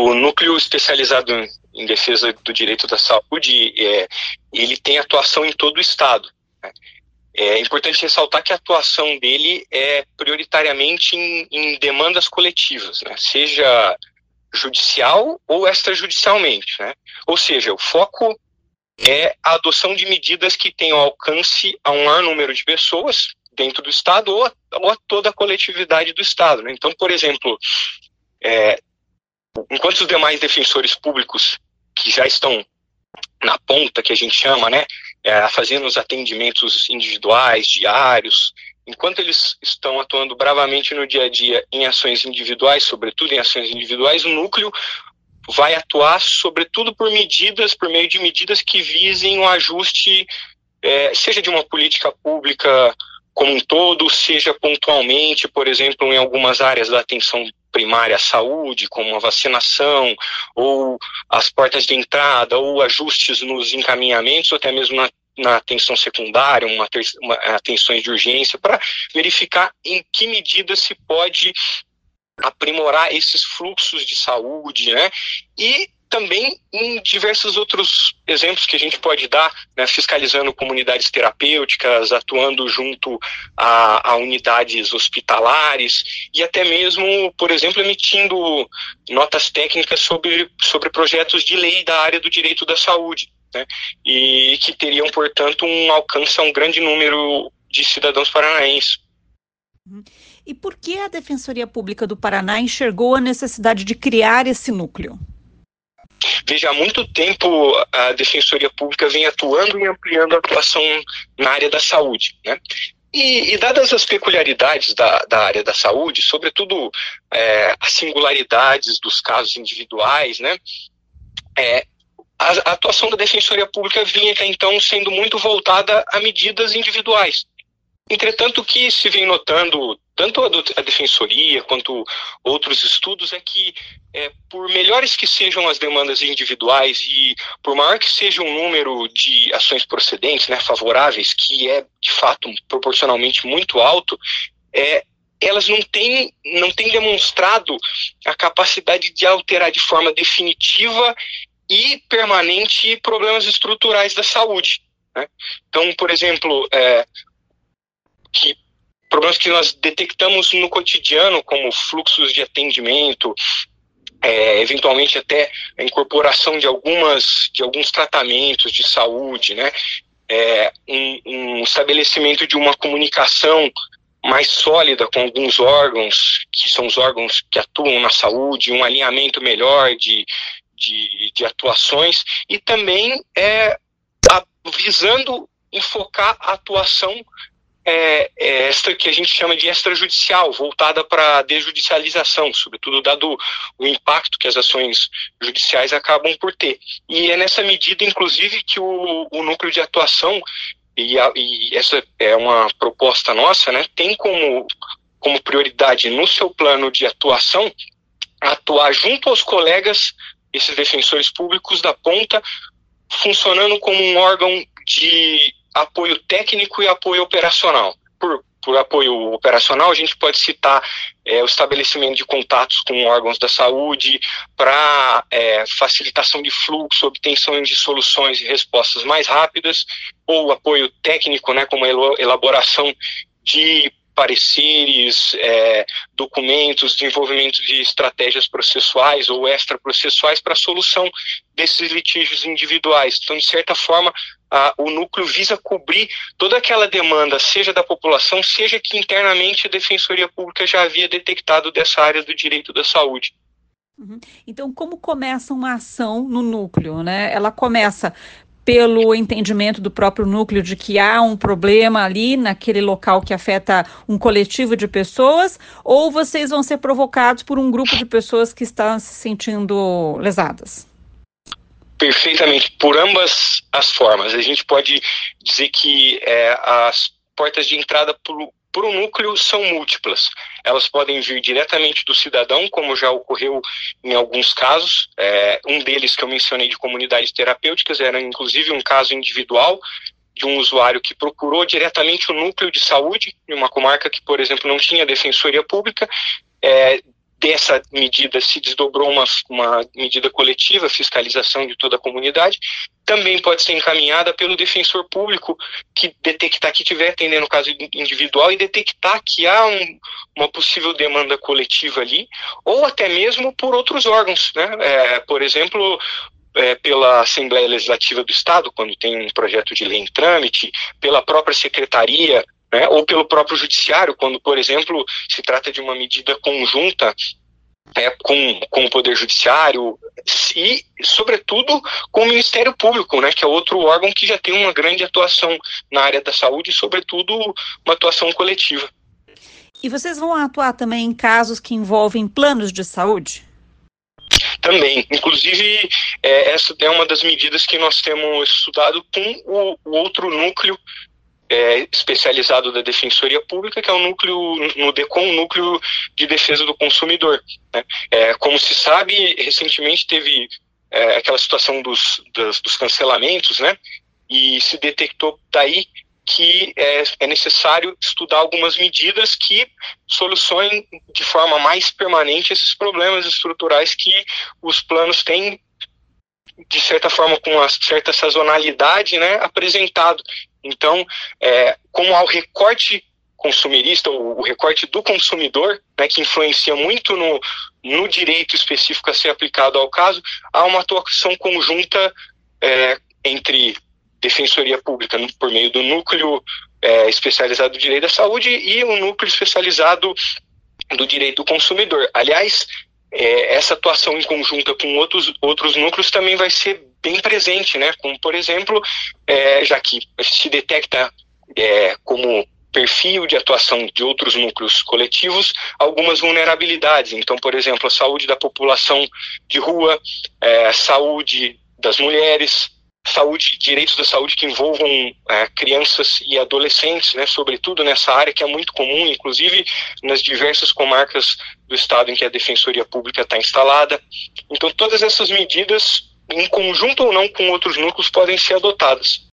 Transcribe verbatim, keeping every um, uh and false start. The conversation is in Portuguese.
o núcleo especializado em defesa do direito da saúde, é, ele tem atuação em todo o estado, né? É importante ressaltar que a atuação dele é prioritariamente em, em demandas coletivas, né? Seja judicial ou extrajudicialmente, né? Ou seja, o foco é a adoção de medidas que tenham alcance a um maior número de pessoas dentro do Estado ou a, ou a toda a coletividade do Estado, né? Então, por exemplo, é, enquanto os demais defensores públicos que já estão na ponta, que a gente chama, né, é, fazendo os atendimentos individuais, diários, enquanto eles estão atuando bravamente no dia a dia em ações individuais, sobretudo em ações individuais, o núcleo vai atuar sobretudo por medidas, por meio de medidas que visem o ajuste, é, seja de uma política pública como um todo, seja pontualmente, por exemplo, em algumas áreas da atenção primária à saúde, como a vacinação, ou as portas de entrada, ou ajustes nos encaminhamentos, ou até mesmo na, na atenção secundária, uma, ter, uma atenções de urgência, para verificar em que medida se pode aprimorar esses fluxos de saúde, né? E também em diversos outros exemplos que a gente pode dar, né, fiscalizando comunidades terapêuticas, atuando junto a, a unidades hospitalares e até mesmo, por exemplo, emitindo notas técnicas sobre, sobre projetos de lei da área do direito da saúde, né, e que teriam, portanto, um alcance a um grande número de cidadãos paranaenses. E por que a Defensoria Pública do Paraná enxergou a necessidade de criar esse núcleo? Veja, há muito tempo a Defensoria Pública vem atuando e ampliando a atuação na área da saúde, né? E, e dadas as peculiaridades da, da área da saúde, sobretudo é, as singularidades dos casos individuais, né? É, a, a atuação da Defensoria Pública vinha até então sendo muito voltada a medidas individuais. Entretanto, o que se vem notando, tanto a Defensoria quanto outros estudos, é que, é, por melhores que sejam as demandas individuais e por maior que seja o número de ações procedentes, né, favoráveis, que é, de fato, proporcionalmente muito alto, é, elas não têm, não têm demonstrado a capacidade de alterar de forma definitiva e permanente problemas estruturais da saúde, né? Então, por exemplo, é, que problemas que nós detectamos no cotidiano, como fluxos de atendimento, é, eventualmente até a incorporação de, algumas, de alguns tratamentos de saúde, né? É, um, um estabelecimento de uma comunicação mais sólida com alguns órgãos, que são os órgãos que atuam na saúde, um alinhamento melhor de, de, de atuações, e também é, a, visando enfocar a atuação É, é esta que a gente chama de extrajudicial, voltada para a desjudicialização, sobretudo dado o impacto que as ações judiciais acabam por ter. E é nessa medida, inclusive, que o, o núcleo de atuação, e, a, e essa é uma proposta nossa, né, tem como, como prioridade no seu plano de atuação, atuar junto aos colegas, esses defensores públicos da ponta, funcionando como um órgão de apoio técnico e apoio operacional. Por, por apoio operacional, a gente pode citar é, o estabelecimento de contatos com órgãos da saúde para é, facilitação de fluxo, obtenção de soluções e respostas mais rápidas, ou apoio técnico, né, como a elaboração de pareceres, é, documentos, desenvolvimento de estratégias processuais ou extraprocessuais para a solução desses litígios individuais. Então, de certa forma, a, o núcleo visa cobrir toda aquela demanda, seja da população, seja que internamente a Defensoria Pública já havia detectado dessa área do direito da saúde. Uhum. Então, como começa uma ação no núcleo, né? Ela começa pelo entendimento do próprio núcleo de que há um problema ali naquele local que afeta um coletivo de pessoas, ou vocês vão ser provocados por um grupo de pessoas que estão se sentindo lesadas? Perfeitamente, por ambas as formas. A gente pode dizer que é, as portas de entrada para o núcleo são múltiplas. Elas podem vir diretamente do cidadão, como já ocorreu em alguns casos. É, um deles que eu mencionei de comunidades terapêuticas era inclusive um caso individual de um usuário que procurou diretamente o núcleo de saúde, em uma comarca que, por exemplo, não tinha defensoria pública, é, dessa medida se desdobrou uma, uma medida coletiva, fiscalização de toda a comunidade, também pode ser encaminhada pelo defensor público, que detectar que estiver atendendo o caso individual e detectar que há um, uma possível demanda coletiva ali, ou até mesmo por outros órgãos, né? É, por exemplo, é, pela Assembleia Legislativa do Estado, quando tem um projeto de lei em trâmite, pela própria Secretaria, né, ou pelo próprio Judiciário, quando, por exemplo, se trata de uma medida conjunta é, com, com o Poder Judiciário e, sobretudo, com o Ministério Público, né, que é outro órgão que já tem uma grande atuação na área da saúde e, sobretudo, uma atuação coletiva. E vocês vão atuar também em casos que envolvem planos de saúde? Também. Inclusive, é, essa é uma das medidas que nós temos estudado com o, o outro núcleo É, especializado da Defensoria Pública, que é o núcleo, no DECOM, o Núcleo de Defesa do Consumidor. Né? É, como se sabe, recentemente teve é, aquela situação dos, dos, dos cancelamentos, né? E se detectou daí que é, é necessário estudar algumas medidas que solucionem de forma mais permanente esses problemas estruturais que os planos têm, de certa forma, com uma certa sazonalidade, né, apresentado. Então, é, como há o recorte consumirista, o, o recorte do consumidor, né, que influencia muito no, no direito específico a ser aplicado ao caso, há uma atuação conjunta é, entre Defensoria Pública, por meio do núcleo é, especializado do direito da saúde e o núcleo especializado do direito do consumidor. Aliás, é, essa atuação em conjunta com outros, outros núcleos também vai ser bem presente, né? Como, por exemplo, é, já que se detecta é, como perfil de atuação de outros núcleos coletivos algumas vulnerabilidades. Então, por exemplo, a saúde da população de rua, é, a saúde das mulheres, saúde, direitos da saúde que envolvam é, crianças e adolescentes, né, sobretudo nessa área que é muito comum, inclusive nas diversas comarcas do estado em que a Defensoria Pública está instalada. Então, todas essas medidas, em conjunto ou não com outros núcleos, podem ser adotadas.